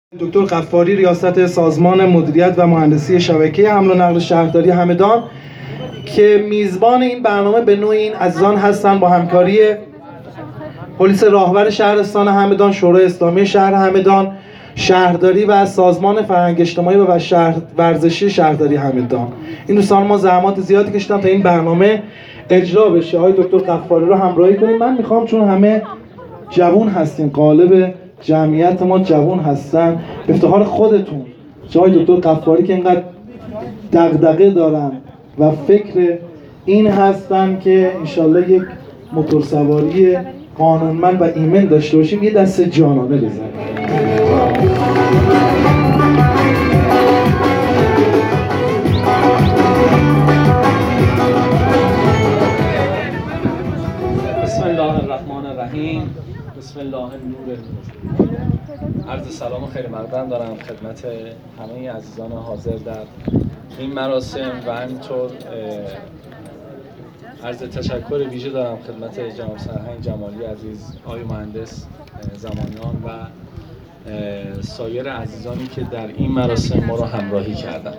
دکتر غفاری ریاست سازمان مدیریت و مهندسی شبکه حمل و نقل شهرداری همدان که میزبان این برنامه به نوعی این عزیزان هستند با همکاری پلیس راهور شهرستان همدان، شورای اسلامی شهر همدان، شهرداری و سازمان فرهنگ اجتماعی و ورزشی شهرداری همدان. این دوستان ما زحمات زیادی کشیدن تا این برنامه اجرا بشه. آقای دکتر غفاری رو همراهی کنیم. من میخوام چون همه جوان هستین، قالب جمعیت ما جوان هستن، به افتخار خودتون جای دکتر غفاری که اینقدر دغدغه دارن و فکر این هستن که انشالله یک موتورسواری قانونمند و ایمن داشته باشیم، یه دست جانانه بزنیم. بسم الله الرحمن الرحیم. بسم الله النور. عرض سلام و خیر مقدم دارم خدمت همه عزیزان حاضر در این مراسم و همینطور عرض تشکر ویژه دارم خدمت جناب سرهنگ جمالی عزیز، آقای مهندس زمانیان و سایر عزیزانی که در این مراسم ما رو همراهی کردن.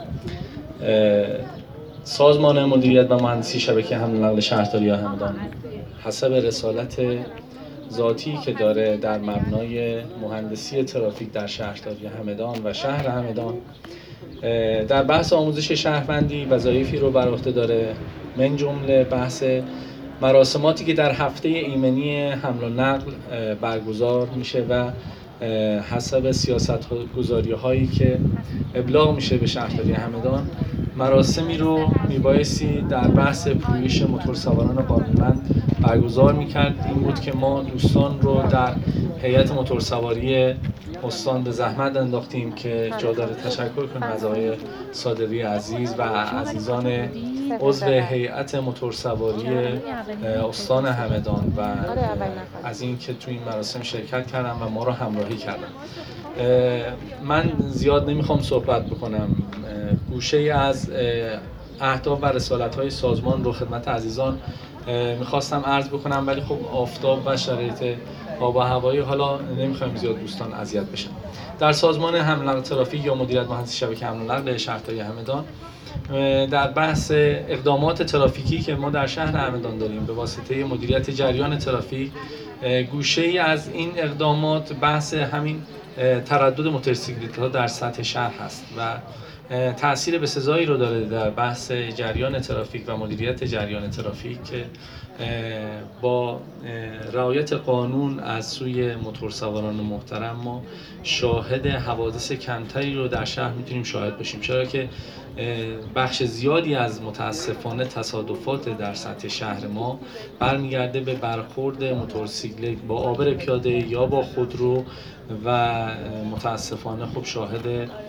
سازمان مدیریت و مهندسی شبکه حمل و نقل شهرداری همدان حسب رسالت ذاتی که داره در مبنای مهندسی ترافیک در شهرداری همدان و شهر همدان در بحث آموزش شهروندی وظایفی رو بر عهده داره، من جمله بحث مراسماتی که در هفته ایمنی حمل و نقل برگزار میشه و حسب سیاست گذاری هایی که ابلاغ میشه به شهرداری همدان، مراسمی رو میبایستی در بحث پویش موتورسواران قانونمند برگزار میکرد. این بود که ما دوستان رو در هیئت موتورسواری استان به زحمت انداختیم که جا داره تشکر کنیم از آقای صادقی عزیز و عزیزان عضو هیئت موتورسواری استان همدان و از این که تو این مراسم شرکت کردن و ما رو همراهی کردن. من زیاد نمیخوام صحبت بکنم، گوشه از اهداف و رسالت‌های سازمان رو خدمت عزیزان میخواستم عرض بکنم، ولی خب آفتاب و شرایط آب و هوایی حالا نمیخوایم زیاد دوستان اذیت بشن. در سازمان حمل و نقل ترافیک یا مدیریت مهندسی شبکه حمل و نقل شهرداری همدان در بحث اقدامات ترافیکی که ما در شهر همدان داریم به واسطه مدیریت جریان ترافیک، گوشه‌ای از این اقدامات بحث همین تردد موتورسیکلت‌ها در سطح شهر هست و تأثیر بسزایی رو داره در بحث جریان ترافیک و مدیریت جریان ترافیک که با رعایت قانون از سوی موتورسواران محترم ما شاهد حوادث کمتری رو در شهر میتونیم شاهد باشیم، چرا که بخش زیادی از متاسفانه تصادفات در سطح شهر ما برمیگرده به برخورد موتورسیکلت با عابر پیاده یا با خودرو و متاسفانه خب شاهد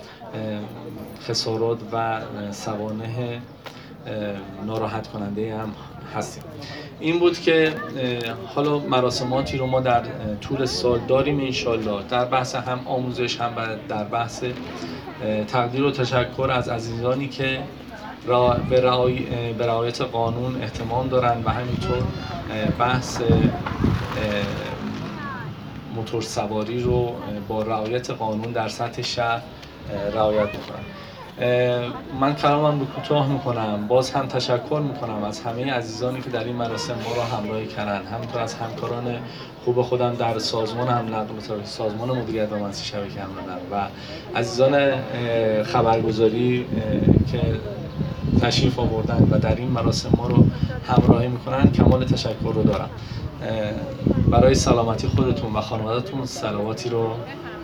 خسارات و سوانح ناراحت کننده هم هستیم. این بود که حالا مراسماتی رو ما در طول سال داریم انشالله، در بحث هم آموزش هم در بحث تقدیر و تشکر از عزیزانی که به رعایت قانون اهتمام دارن و همینطور بحث موتورسواری رو با رعایت قانون در سطح شهر رعایت میکنن. من کلامم رو کوتاه میکنم، باز هم تشکر میکنم از همه عزیزانی که در این مراسم ما را همراهی کردن، همینطور از همکاران خوب خودم در سازمان حمل و نقل سازمان مدیریت و مهندسی شبکه حمل و نقل و عزیزان خبرگزاری که تشریف آوردن و در این مراسم ما رو همراهی میکنن، کمال تشکر رو دارم. برای سلامتی خودتون و خانواده‌تون صلواتی رو